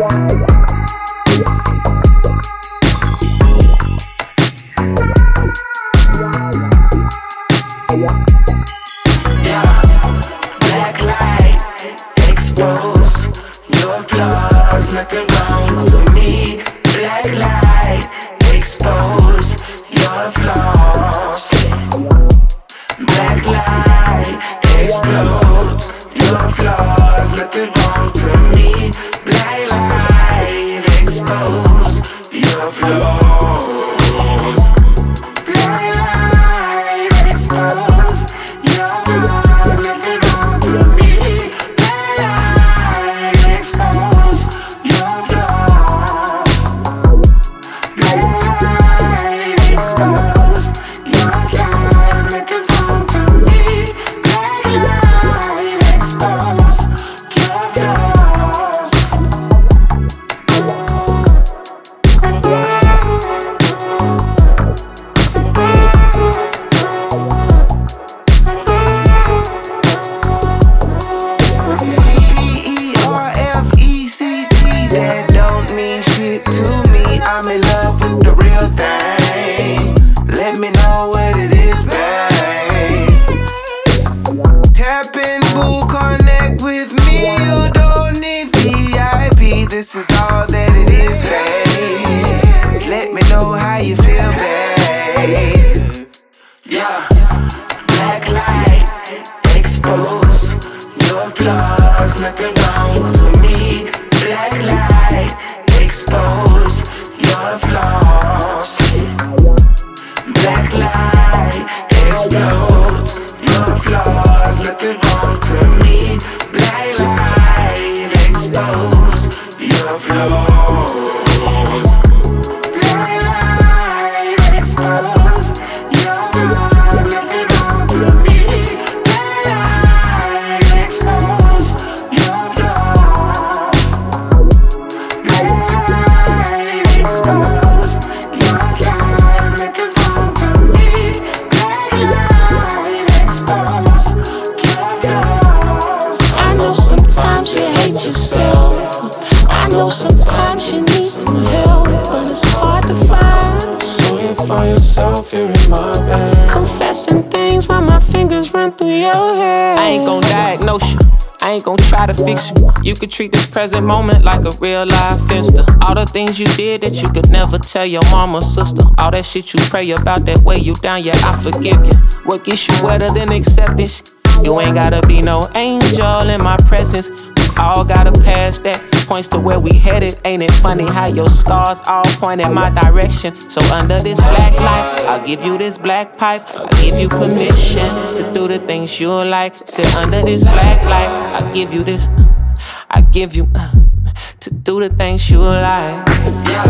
Black light, expose your flaws. Nothing wrong with me. Black light, expose your flaws. Black light, explodes your flaws. Nothing wrong to me. Black light, expose your flaws. Black light, expose your flaws. Nothing wrong to me. Black light, expose your flaws. Black light, expose your flaws. Nothing wrong to me. Black light, expose your flaws. P-E-R-F-E-C-T, that don't mean shit to me. I'm in love with the real thing. Let me know what it is, babe. Tap in, boo, connect with me. You don't need VIP. This is all that it is, babe. Let me know how you feel, babe. Yeah. Black light, expose your flaws. Nothing wrong with me. Black light, expose your flaws. Black light, explodes your flaws. Nothing wrong to me. Black light, expose your flaws. Black light, expose your flaws. Nothing wrong to me. Black light, expose your flaws. Black light, expose your flaws. Nothing wrong to me. Black light, expose your flaws. I know sometimes you hate yourself. I know sometimes you need some help, but it's hard to find. So you find yourself here in my bed, Confessing things while my fingers run through your head. I ain't gon' diagnose you, I ain't gon' try to fix you. You could treat this present moment like a real life finster. All the things you did that you could never tell your mama or sister. All that shit you pray about that weigh you down, yeah, I forgive you. What gets you wetter than acceptance? You ain't gotta be no angel in my presence. We all gotta pass that. Points to where we headed. Ain't it funny how your scars all point in my direction? So under this black light, I'll give you this black pipe. I'll give you permission to do the things you like. Sit under this black light, I'll give you this. I give you to do the things you like.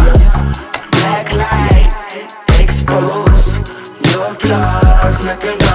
Yeah. Black light, expose your flaws. Nothing